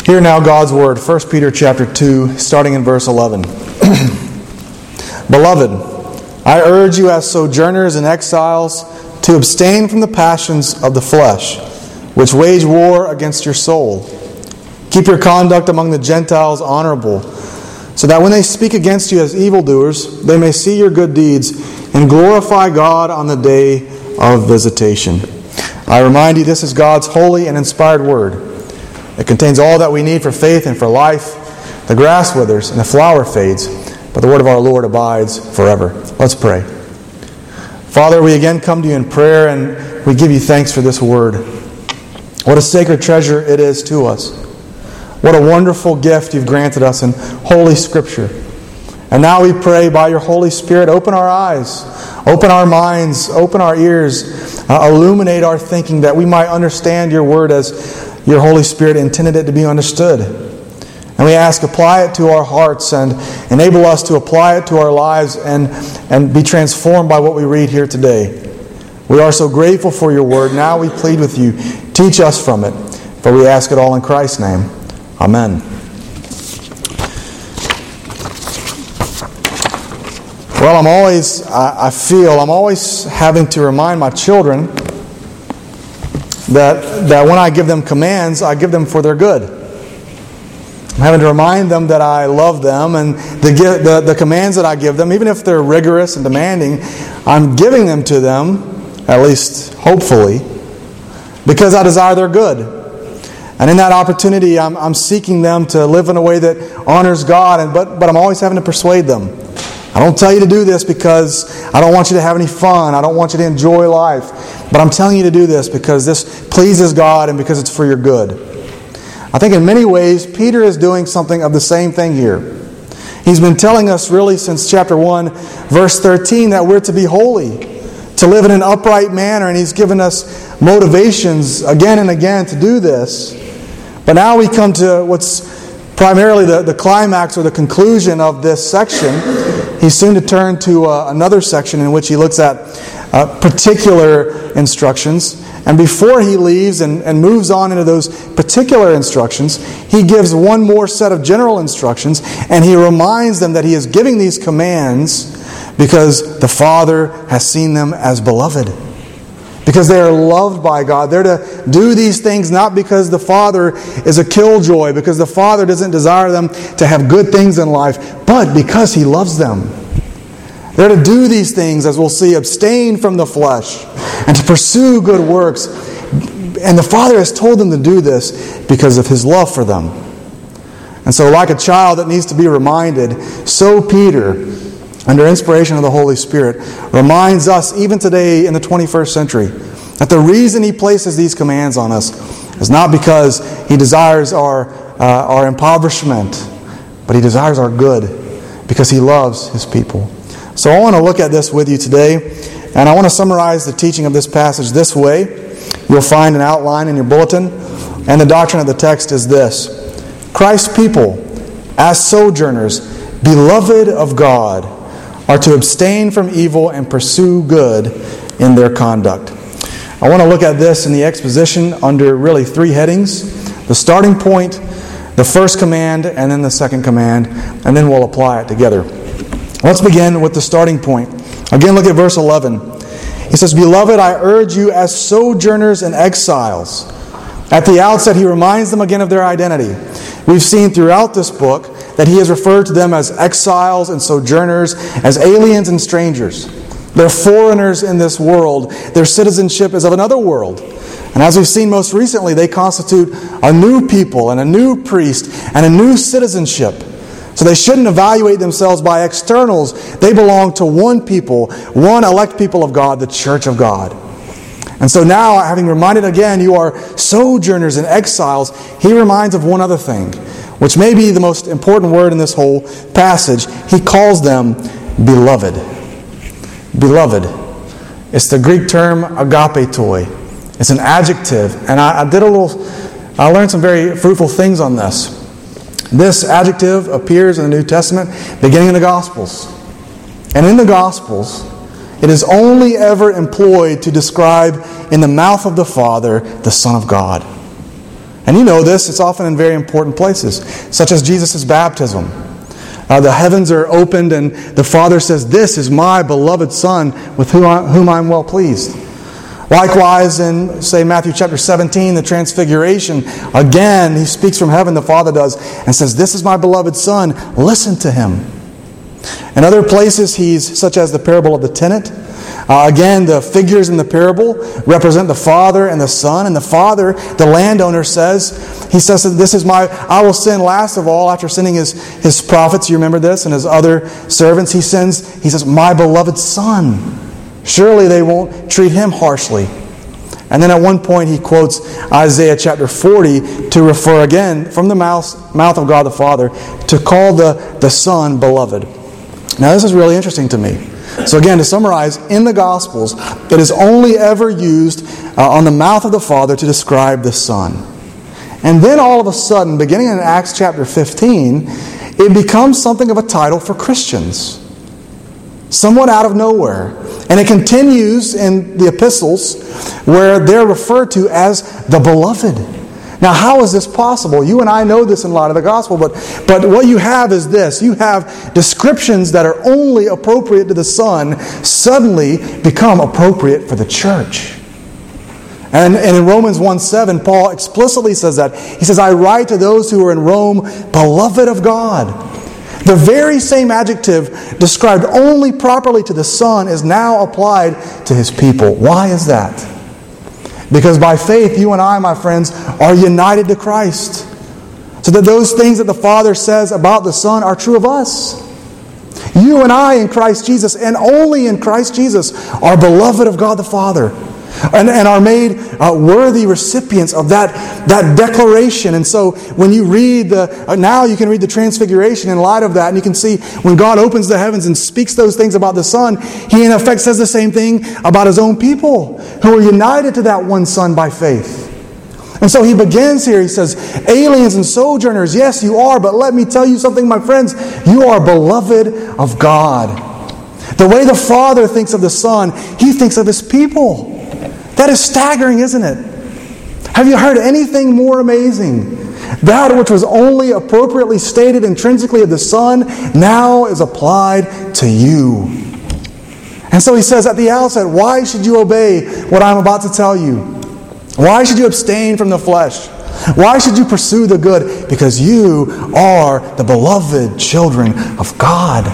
Hear now God's word, 1 Peter chapter 2, starting in verse 11. Beloved, I urge you as sojourners and exiles to abstain from the passions of the flesh, which wage war against your soul. Keep your conduct among the Gentiles honorable, so that when they speak against you as evildoers, they may see your good deeds and glorify God on the day of visitation. I remind you, this is God's holy and inspired word. It contains all that we need for faith and for life. The grass withers and the flower fades, but the word of our Lord abides forever. Let's pray. Father, we again come to you in prayer, and we give you thanks for this word. What a sacred treasure it is to us. What a wonderful gift you've granted us in Holy Scripture. And now we pray by your Holy Spirit, open our eyes, open our minds, open our ears, illuminate our thinking that we might understand your word as your Holy Spirit intended it to be understood. And we ask, apply it to our hearts and enable us to apply it to our lives and be transformed by what we read here today. We are so grateful for your word. Now we plead with you, teach us from it. For we ask it all in Christ's name. Amen. Well, I'm always having to remind my children that when I give them commands, I give them for their good. I'm having to remind them that I love them, and the commands that I give them, even if they're rigorous and demanding, I'm giving them to them, at least hopefully, because I desire their good. And in that opportunity, I'm seeking them to live in a way that honors God, but I'm always having to persuade them. I don't tell you to do this because I don't want you to have any fun. I don't want you to enjoy life. But I'm telling you to do this because this pleases God and because it's for your good. I think in many ways, Peter is doing something of the same thing here. He's been telling us really since chapter 1, verse 13, that we're to be holy, to live in an upright manner, and he's given us motivations again and again to do this. But now we come to what's primarily the climax or the conclusion of this section. He's soon to turn to another section in which he looks at particular instructions. And before he leaves and moves on into those particular instructions, he gives one more set of general instructions, and he reminds them that he is giving these commands because the Father has seen them as beloved. Because they are loved by God. They're to do these things not because the Father is a killjoy, because the Father doesn't desire them to have good things in life, but because He loves them. They're to do these things, as we'll see, abstain from the flesh and to pursue good works. And the Father has told them to do this because of His love for them. And so like a child that needs to be reminded, so Peter, under inspiration of the Holy Spirit, reminds us, even today in the 21st century, that the reason he places these commands on us is not because he desires our impoverishment, but he desires our good, because he loves his people. So I want to look at this with you today, and I want to summarize the teaching of this passage this way. You'll find an outline in your bulletin, and the doctrine of the text is this: Christ's people, as sojourners, beloved of God, are to abstain from evil and pursue good in their conduct. I want to look at this in the exposition under really three headings: the starting point, the first command, and then the second command, and then we'll apply it together. Let's begin with the starting point. Again, look at verse 11. He says, Beloved, I urge you as sojourners and exiles. At the outset, he reminds them again of their identity. We've seen throughout this book that he has referred to them as exiles and sojourners, as aliens and strangers. They're foreigners in this world. Their citizenship is of another world. And as we've seen most recently, they constitute a new people and a new priest and a new citizenship. So they shouldn't evaluate themselves by externals. They belong to one people, one elect people of God, the Church of God. And so now, having reminded again, you are sojourners and exiles, he reminds of one other thing, which may be the most important word in this whole passage. He calls them beloved. Beloved. It's the Greek term agapetoi. It's an adjective. And I learned some very fruitful things on this. This adjective appears in the New Testament beginning in the Gospels. And in the Gospels, it is only ever employed to describe in the mouth of the Father the Son of God. And you know this, it's often in very important places, such as Jesus' baptism. The heavens are opened and the Father says, "This is my beloved Son with whom I'm well pleased." Likewise, in, say, Matthew chapter 17, the Transfiguration, again, He speaks from heaven, the Father does, and says, "This is my beloved Son, listen to Him." In other places, such as the parable of the tenant, again, the figures in the parable represent the Father and the Son. And the Father, the landowner, He says that this is I will send last of all, after sending His prophets, you remember this, and His other servants, He says, "My beloved Son." Surely they won't treat Him harshly. And then at one point He quotes Isaiah chapter 40 to refer again from the mouth of God the Father to call the Son beloved. Now this is really interesting to me. So again, to summarize, in the Gospels, it is only ever used on the mouth of the Father to describe the Son. And then all of a sudden, beginning in Acts chapter 15, it becomes something of a title for Christians. Somewhat out of nowhere. And it continues in the epistles where they're referred to as the beloved. Now, how is this possible? You and I know this in light of the gospel, but what you have is this. You have descriptions that are only appropriate to the Son suddenly become appropriate for the church. And in Romans 1:7, Paul explicitly says that. He says, "I write to those who are in Rome, beloved of God." The very same adjective described only properly to the Son is now applied to His people. Why is that? Because by faith, you and I, my friends, are united to Christ. So that those things that the Father says about the Son are true of us. You and I in Christ Jesus, and only in Christ Jesus, are beloved of God the Father. And are made worthy recipients of that declaration. And so when you read now you can read the Transfiguration in light of that, and you can see when God opens the heavens and speaks those things about the Son, He in effect says the same thing about His own people who are united to that one Son by faith. And so He begins here, He says, "Aliens and sojourners, yes you are, but let me tell you something, my friends, you are beloved of God." The way the Father thinks of the Son, He thinks of His people. That is staggering, isn't it? Have you heard anything more amazing? That which was only appropriately stated intrinsically of the Son now is applied to you. And so He says at the outset, why should you obey what I'm about to tell you? Why should you abstain from the flesh? Why should you pursue the good? Because you are the beloved children of God.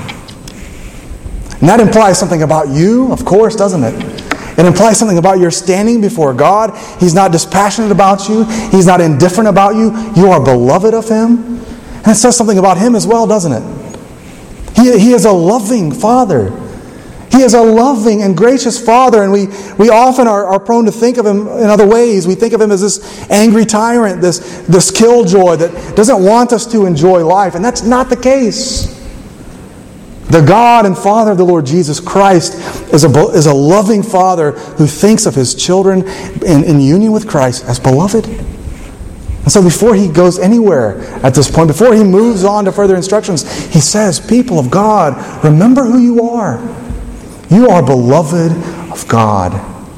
And that implies something about you, of course, doesn't it? It implies something about your standing before God. He's not dispassionate about you. He's not indifferent about you. You are beloved of Him. And it says something about Him as well, doesn't it? He is a loving Father. He is a loving and gracious Father, and we often are prone to think of Him in other ways. We think of Him as this angry tyrant, this killjoy that doesn't want us to enjoy life, and that's not the case. The God and Father of the Lord Jesus Christ is a loving Father who thinks of His children in union with Christ as beloved. And so before He goes anywhere at this point, before He moves on to further instructions, He says, "People of God, remember who you are. You are beloved of God."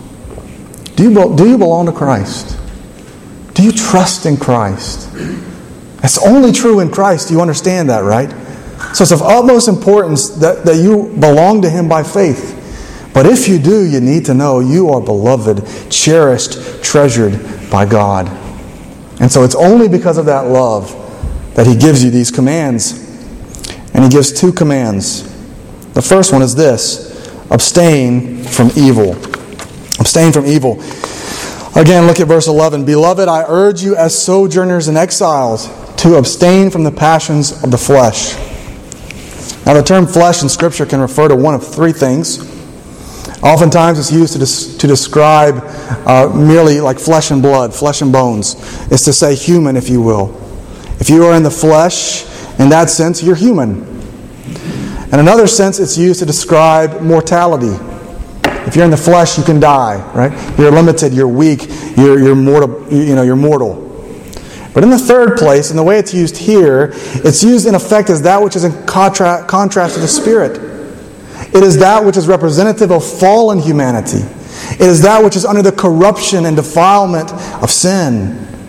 Do you belong to Christ? Do you trust in Christ? It's only true in Christ. Do you understand that, right? So it's of utmost importance that you belong to Him by faith. But if you do, you need to know you are beloved, cherished, treasured by God. And so it's only because of that love that He gives you these commands. And He gives two commands. The first one is this: abstain from evil. Abstain from evil. Again, look at verse 11. "Beloved, I urge you as sojourners and exiles to abstain from the passions of the flesh." Now, the term flesh in Scripture can refer to one of three things. Oftentimes it's used to describe merely like flesh and blood, flesh and bones. It's to say human, if you will. If you are in the flesh, in that sense, you're human. In another sense, it's used to describe mortality. If you're in the flesh, you can die, right? You're limited, you're weak, you're mortal, you're mortal. But in the third place, and the way it's used here, it's used in effect as that which is in contrast to the Spirit. It is that which is representative of fallen humanity. It is that which is under the corruption and defilement of sin.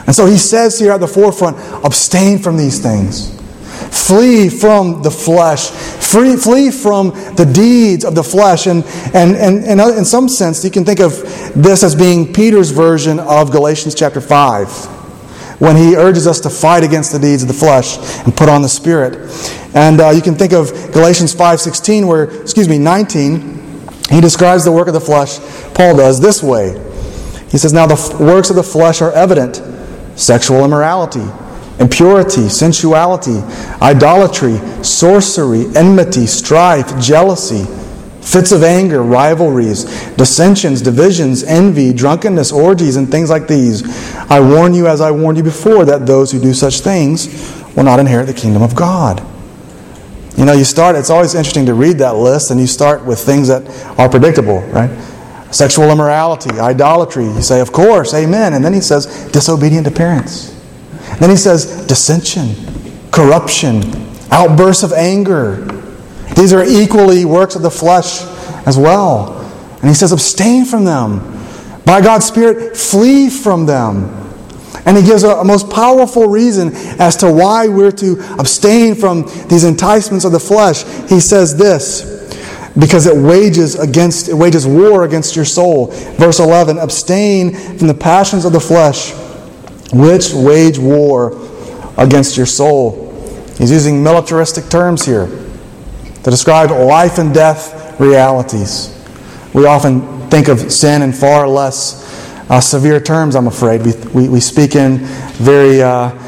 And so he says here at the forefront, abstain from these things. Flee from the flesh. Flee from the deeds of the flesh. And in some sense, you can think of this as being Peter's version of Galatians chapter 5, when he urges us to fight against the deeds of the flesh and put on the Spirit. And you can think of Galatians 5:19, 19, he describes the work of the flesh, Paul does, this way. He says, now the works of the flesh are evident: sexual immorality, impurity, sensuality, idolatry, sorcery, enmity, strife, jealousy, fits of anger, rivalries, dissensions, divisions, envy, drunkenness, orgies, and things like these. I warn you, as I warned you before, that those who do such things will not inherit the kingdom of God. You know, it's always interesting to read that list, and you start with things that are predictable, right? Sexual immorality, idolatry. You say, of course, amen. And then he says, disobedient to parents. Then he says, dissension, corruption, outbursts of anger. These are equally works of the flesh as well. And he says, abstain from them. By God's Spirit, flee from them. And he gives a most powerful reason as to why we're to abstain from these enticements of the flesh. He says this, because it wages war against your soul. Verse 11, abstain from the passions of the flesh, which wage war against your soul. He's using militaristic terms here to describe life and death realities. We often think of sin in far less severe terms, I'm afraid. We speak in very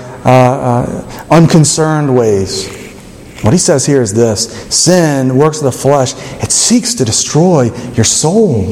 unconcerned ways. What he says here is this: sin, works of the flesh, it seeks to destroy your soul.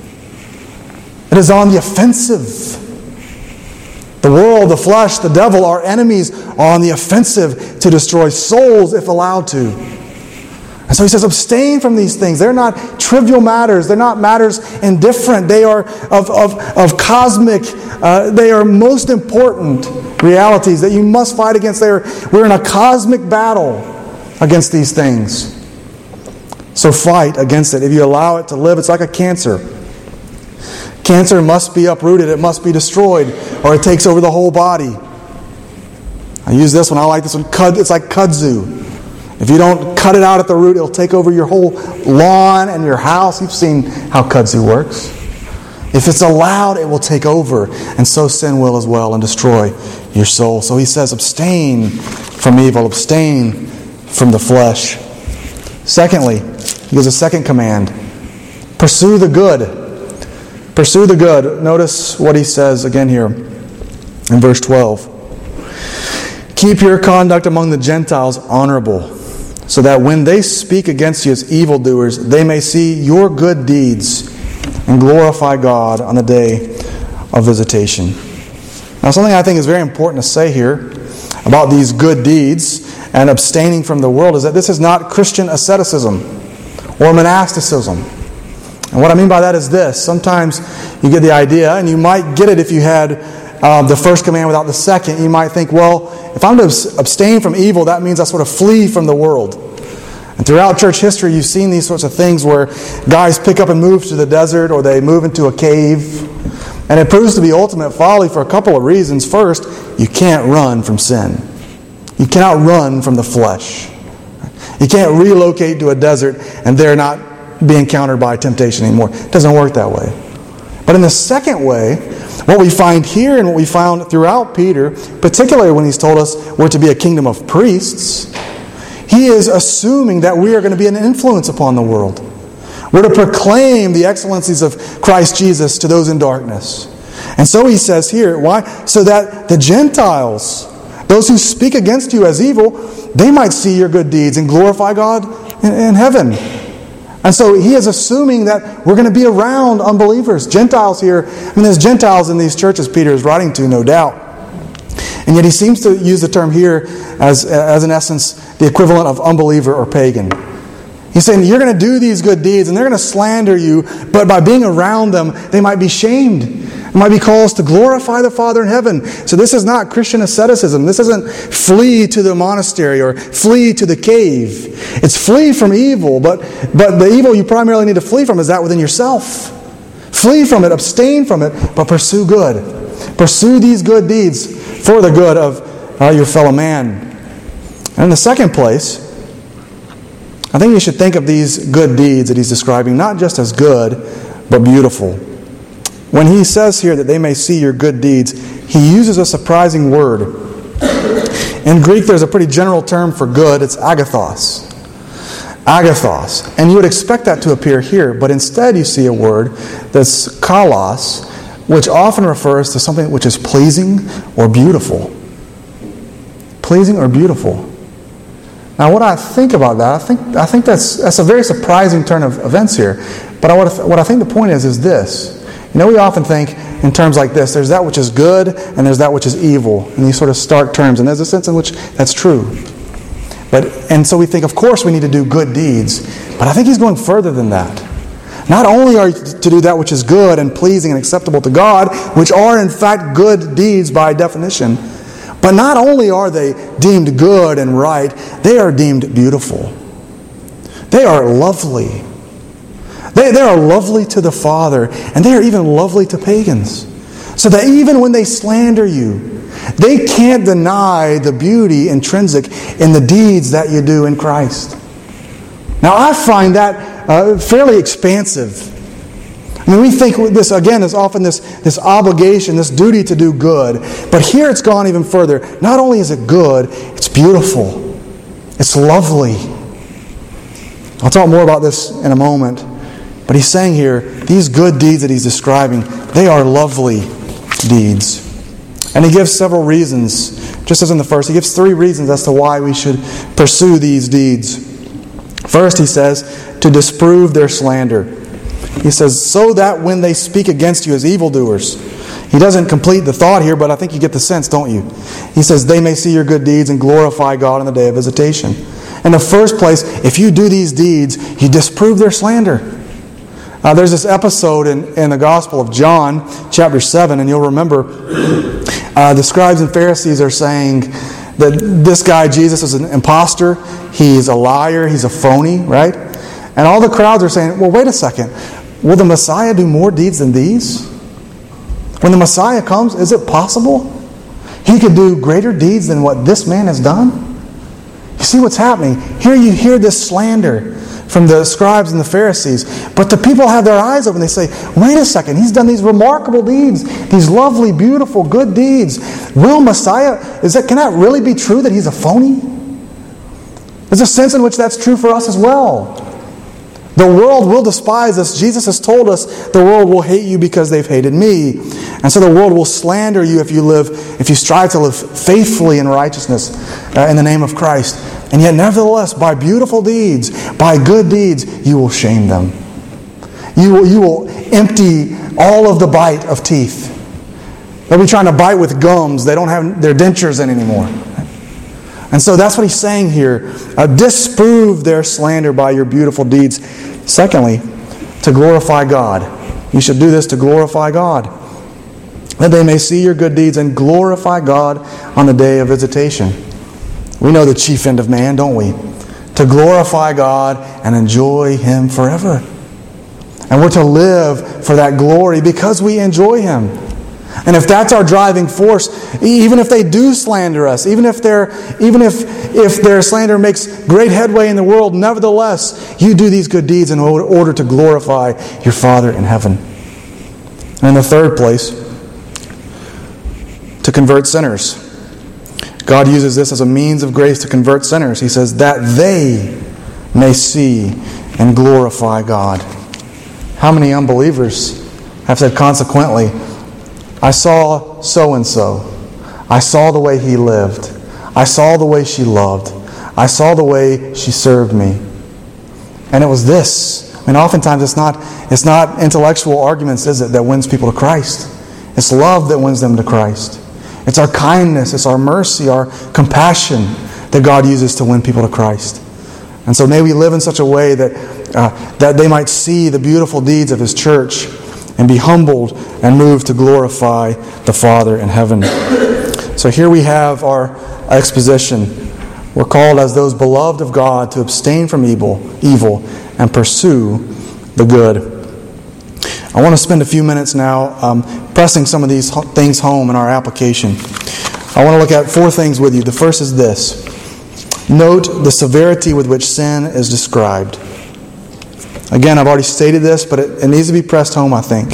It is on the offensive. The world, the flesh, the devil, our enemies are on the offensive to destroy souls if allowed to. And so he says, abstain from these things. They're not trivial matters. They're not matters indifferent. They are of cosmic, they are most important realities that you must fight against. We're in a cosmic battle against these things. So fight against it. If you allow it to live, it's like a cancer. Cancer must be uprooted. It must be destroyed, or it takes over the whole body. I use this one. I like this one. It's like kudzu. If you don't cut it out at the root, it'll take over your whole lawn and your house. You've seen how kudzu works. If it's allowed, it will take over. And so sin will as well and destroy your soul. So he says, abstain from evil. Abstain from the flesh. Secondly, he gives a second command. Pursue the good. Pursue the good. Notice what he says again here in verse 12. Keep your conduct among the Gentiles honorable, so that when they speak against you as evildoers, they may see your good deeds and glorify God on the day of visitation. Now, something I think is very important to say here about these good deeds and abstaining from the world is that this is not Christian asceticism or monasticism. And what I mean by that is this. Sometimes you get the idea, and you might get it if you had the first command without the second. You might think, well, if I'm to abstain from evil, that means I sort of flee from the world. And throughout church history, you've seen these sorts of things where guys pick up and move to the desert, or they move into a cave. And it proves to be ultimate folly for a couple of reasons. First, you can't run from sin. You cannot run from the flesh. You can't relocate to a desert and there not be encountered by temptation anymore. It doesn't work that way. But in the second way, what we find here and what we found throughout Peter, particularly when he's told us we're to be a kingdom of priests, he is assuming that we are going to be an influence upon the world. We're to proclaim the excellencies of Christ Jesus to those in darkness. And so he says here, why? So that the Gentiles, those who speak against you as evil, they might see your good deeds and glorify God in heaven. And so he is assuming that we're going to be around unbelievers. Gentiles here, there's Gentiles in these churches Peter is writing to, no doubt. And yet he seems to use the term here as in essence, the equivalent of unbeliever or pagan. He's saying you're going to do these good deeds and they're going to slander you, but by being around them, they might be shamed. It might be called to glorify the Father in heaven. So this is not Christian asceticism. This isn't flee to the monastery or flee to the cave. It's flee from evil, but the evil you primarily need to flee from is that within yourself. Flee from it, abstain from it, but pursue good. Pursue these good deeds for the good of your fellow man. And in the second place, I think you should think of these good deeds that he's describing not just as good, but beautiful. When he says here that they may see your good deeds, he uses a surprising word. In Greek, there's a pretty general term for good. It's agathos. Agathos. And you would expect that to appear here, but instead you see a word that's kalos, which often refers to something which is pleasing or beautiful. Pleasing or beautiful. Now, what I think about that, I think that's a very surprising turn of events here. But what I think the point is this. You know, we often think in terms like this. There's that which is good and there's that which is evil. In these sort of stark terms. And there's a sense in which that's true. And so we think, of course, we need to do good deeds. But I think he's going further than that. Not only are you to do that which is good and pleasing and acceptable to God, which are in fact good deeds by definition, but not only are they deemed good and right, they are deemed beautiful. They are lovely. They are lovely to the Father, and they are even lovely to pagans. So that even when they slander you, they can't deny the beauty intrinsic in the deeds that you do in Christ. Now, I find that fairly expansive. I mean, we think this, again, is often this obligation, this duty to do good. But here it's gone even further. Not only is it good, it's beautiful. It's lovely. I'll talk more about this in a moment. But he's saying here, these good deeds that he's describing, they are lovely deeds. And he gives several reasons. Just as in the first, he gives 3 reasons as to why we should pursue these deeds. First, he says, to disprove their slander. He says, so that when they speak against you as evildoers. He doesn't complete the thought here, but I think you get the sense, don't you? He says, they may see your good deeds and glorify God in the day of visitation. In the first place, if you do these deeds, you disprove their slander. There's this episode in the Gospel of John, chapter 7, and you'll remember the scribes and Pharisees are saying that this guy, Jesus, is an imposter. He's a liar. He's a phony, right? And all the crowds are saying, well, wait a second. Will the Messiah do more deeds than these? When the Messiah comes, is it possible he could do greater deeds than what this man has done? You see what's happening? Here you hear this slander from the scribes and the Pharisees. But the people have their eyes open. They say, wait a second, he's done these remarkable deeds, these lovely, beautiful, good deeds. Will Messiah, can that really be true that he's a phony? There's a sense in which that's true for us as well. The world will despise us. Jesus has told us the world will hate you because they've hated me. And so the world will slander you if you strive to live faithfully in righteousness in the name of Christ. And yet, nevertheless, by beautiful deeds, by good deeds, you will shame them. You will empty all of the bite of teeth. They'll be trying to bite with gums. They don't have their dentures in anymore. And so that's what he's saying here. Disprove their slander by your beautiful deeds. Secondly, to glorify God. You should do this to glorify God. That they may see your good deeds and glorify God on the day of visitation. We know the chief end of man, don't we? To glorify God and enjoy Him forever. And we're to live for that glory because we enjoy Him. And if that's our driving force, even if they do slander us, even if their slander makes great headway in the world, nevertheless, you do these good deeds in order to glorify your Father in heaven. And in the third place, to convert sinners. God uses this as a means of grace to convert sinners. He says, that they may see and glorify God. How many unbelievers have said consequently, I saw so-and-so. I saw the way he lived. I saw the way she loved. I saw the way she served me. And it was this. I mean, oftentimes it's not intellectual arguments, is it, that wins people to Christ. It's love that wins them to Christ. It's our kindness, it's our mercy, our compassion that God uses to win people to Christ. And so may we live in such a way that they might see the beautiful deeds of His church and be humbled and moved to glorify the Father in heaven. So here we have our exposition. We're called as those beloved of God to abstain from evil and pursue the good. I want to spend a few minutes now pressing some of these things home in our application. I want to look at 4 things with you. The first is this. Note the severity with which sin is described. Again, I've already stated this, but it needs to be pressed home, I think.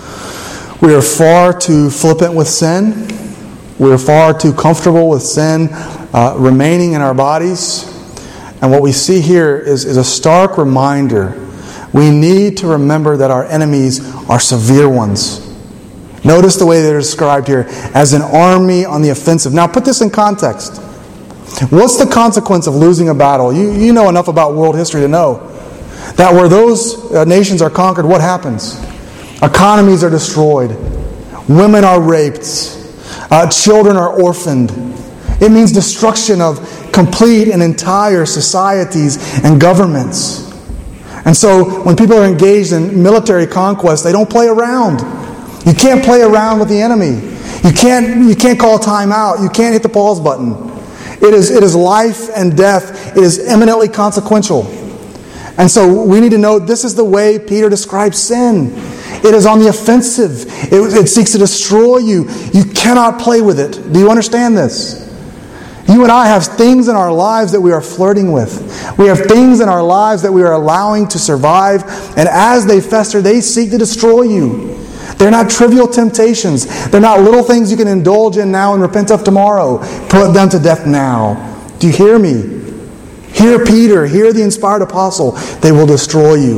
We are far too flippant with sin. We are far too comfortable with sin remaining in our bodies. And what we see here is a stark reminder. We need to remember that our enemies are severe ones. Notice the way they're described here, as an army on the offensive. Now put this in context. What's the consequence of losing a battle? You know enough about world history to know that where those nations are conquered, what happens? Economies are destroyed. Women are raped. Children are orphaned. It means destruction of complete and entire societies and governments. And so when people are engaged in military conquest, they don't play around. You can't play around with the enemy. You can't call time out. You can't hit the pause button. It is life and death. It is eminently consequential. And so we need to know this is the way Peter describes sin. It is on the offensive. It seeks to destroy you. You cannot play with it. Do you understand this? You and I have things in our lives that we are flirting with. We have things in our lives that we are allowing to survive. And as they fester, they seek to destroy you. They're not trivial temptations. They're not little things you can indulge in now and repent of tomorrow. Put them to death now. Do you hear me? Hear Peter. Hear the inspired apostle. They will destroy you.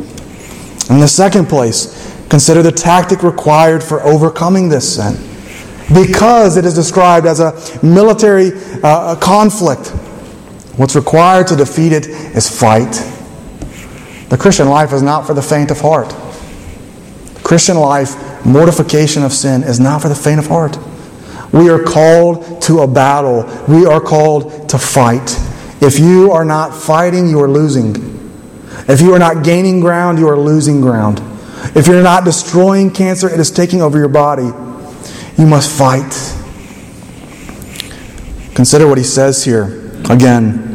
In the second place, consider the tactic required for overcoming this sin. Because it is described as a military conflict, what's required to defeat it is fight. The Christian life is not for the faint of heart. The Christian life, mortification of sin, is not for the faint of heart. We are called to a battle. We are called to fight. If you are not fighting, you are losing. If you are not gaining ground, you are losing ground. If you're not destroying cancer, it is taking over your body. You must fight. Consider what he says here. Again,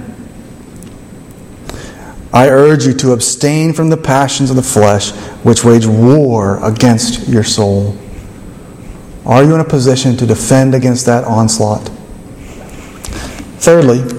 I urge you to abstain from the passions of the flesh, which wage war against your soul. Are you in a position to defend against that onslaught? Thirdly,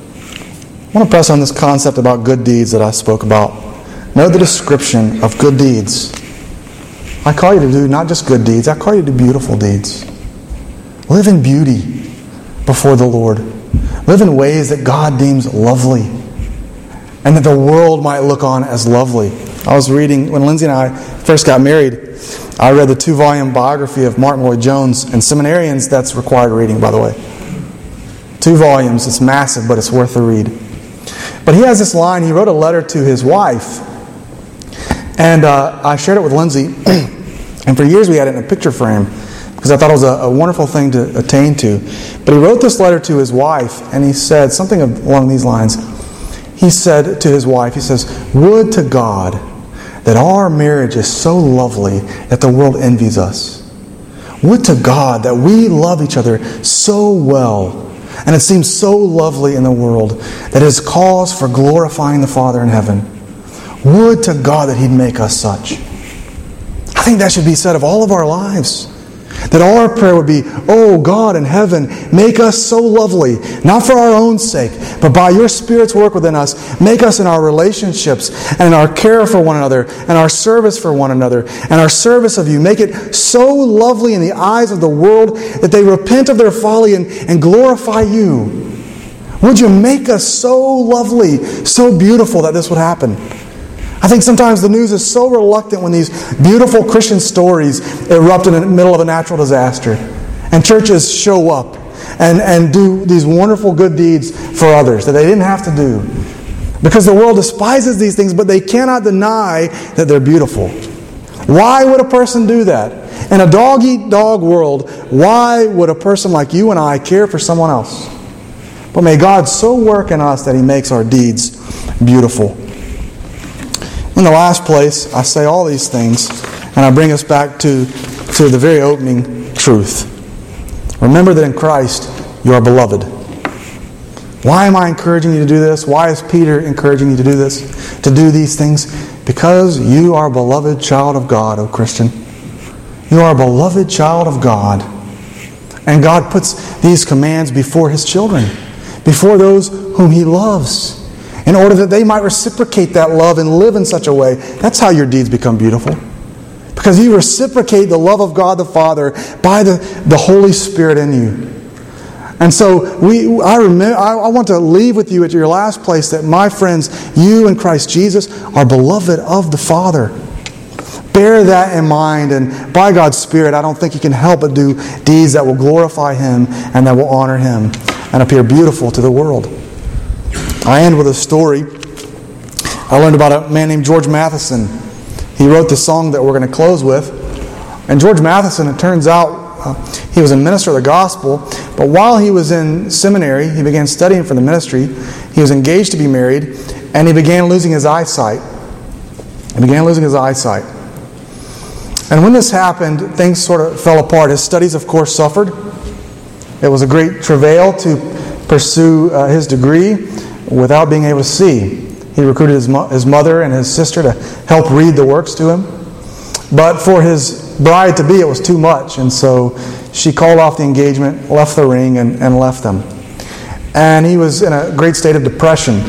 I want to press on this concept about good deeds that I spoke about. Note the description of good deeds. I call you to do not just good deeds, I call you to do beautiful deeds. Live in beauty before the Lord. Live in ways that God deems lovely and that the world might look on as lovely. I was reading, when Lindsay and I first got married, I read the 2-volume biography of Martin Lloyd-Jones, and seminarians, that's required reading, by the way. 2 volumes, it's massive, but it's worth the read. But he has this line, he wrote a letter to his wife, and I shared it with Lindsay. And for years we had it in a picture frame because I thought it was a wonderful thing to attain to. But he wrote this letter to his wife, and he said something along these lines. He said to his wife, he says, "Would to God that our marriage is so lovely that the world envies us. Would to God that we love each other so well, and it seems so lovely in the world that it is cause for glorifying the Father in heaven. Would to God that He'd make us such." I think that should be said of all of our lives. That all our prayer would be, "Oh God in heaven, make us so lovely, not for our own sake, but by your Spirit's work within us, make us in our relationships and in our care for one another and our service for one another and our service of you. Make it so lovely in the eyes of the world that they repent of their folly and glorify you. Would you make us so lovely, so beautiful that this would happen?" I think sometimes the news is so reluctant when these beautiful Christian stories erupt in the middle of a natural disaster. And churches show up and do these wonderful good deeds for others that they didn't have to do. Because the world despises these things, but they cannot deny that they're beautiful. Why would a person do that? In a dog-eat-dog world, why would a person like you and I care for someone else? But may God so work in us that He makes our deeds beautiful. In the last place, I say all these things, and I bring us back to the very opening truth. Remember that in Christ, you are beloved. Why am I encouraging you to do this? Why is Peter encouraging you to do this? To do these things? Because you are a beloved child of God, O Christian. You are a beloved child of God. And God puts these commands before His children, before those whom He loves, in order that they might reciprocate that love and live in such a way. That's how your deeds become beautiful. Because you reciprocate the love of God the Father by the Holy Spirit in you. And so I want to leave with you at your last place that, my friends, you in Christ Jesus are beloved of the Father. Bear that in mind, and by God's Spirit, I don't think you can help but do deeds that will glorify Him and that will honor Him and appear beautiful to the world. I end with a story. I learned about a man named George Matheson. He wrote the song that we're going to close with. And George Matheson, it turns out, he was a minister of the gospel, but while he was in seminary, he began studying for the ministry. He was engaged to be married, and he began losing his eyesight. And when this happened, things sort of fell apart. His studies, of course, suffered. It was a great travail to pursue his degree without being able to see. He recruited his mother and his sister to help read the works to him. But for his bride-to-be, it was too much. And so she called off the engagement, left the ring, and left them. And he was in a great state of depression.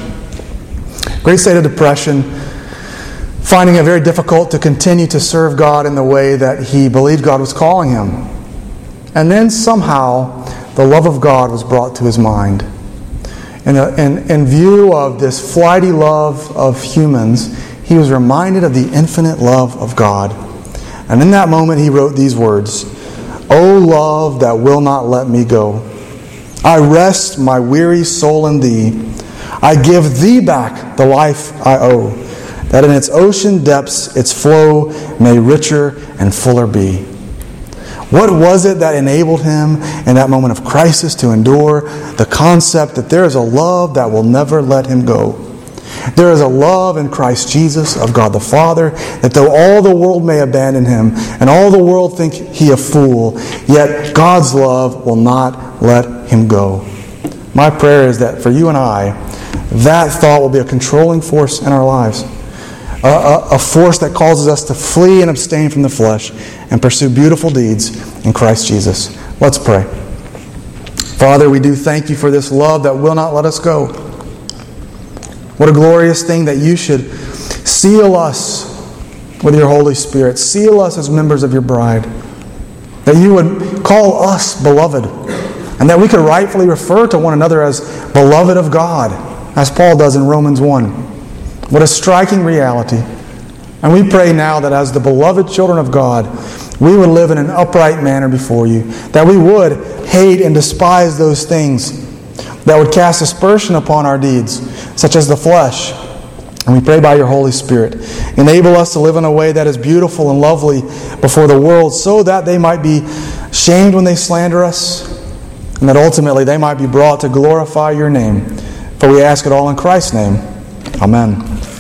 Finding it very difficult to continue to serve God in the way that he believed God was calling him. And then somehow, the love of God was brought to his mind. In view of this flighty love of humans, he was reminded of the infinite love of God. And in that moment, he wrote these words, "O love that will not let me go, I rest my weary soul in Thee. I give Thee back the life I owe, that in its ocean depths its flow may richer and fuller be." What was it that enabled him in that moment of crisis to endure the concept that there is a love that will never let him go? There is a love in Christ Jesus of God the Father, that though all the world may abandon Him and all the world think He a fool, yet God's love will not let Him go. My prayer is that for you and I, that thought will be a controlling force in our lives. A force that causes us to flee and abstain from the flesh and pursue beautiful deeds in Christ Jesus. Let's pray. Father, we do thank You for this love that will not let us go. What a glorious thing that You should seal us with Your Holy Spirit. Seal us as members of Your bride. That You would call us beloved. And that we could rightfully refer to one another as beloved of God, as Paul does in Romans 1. What a striking reality. And we pray now that as the beloved children of God, we would live in an upright manner before You. That we would hate and despise those things that would cast aspersion upon our deeds, such as the flesh. And we pray by Your Holy Spirit, enable us to live in a way that is beautiful and lovely before the world, so that they might be shamed when they slander us, and that ultimately they might be brought to glorify Your name. For we ask it all in Christ's name. Amen.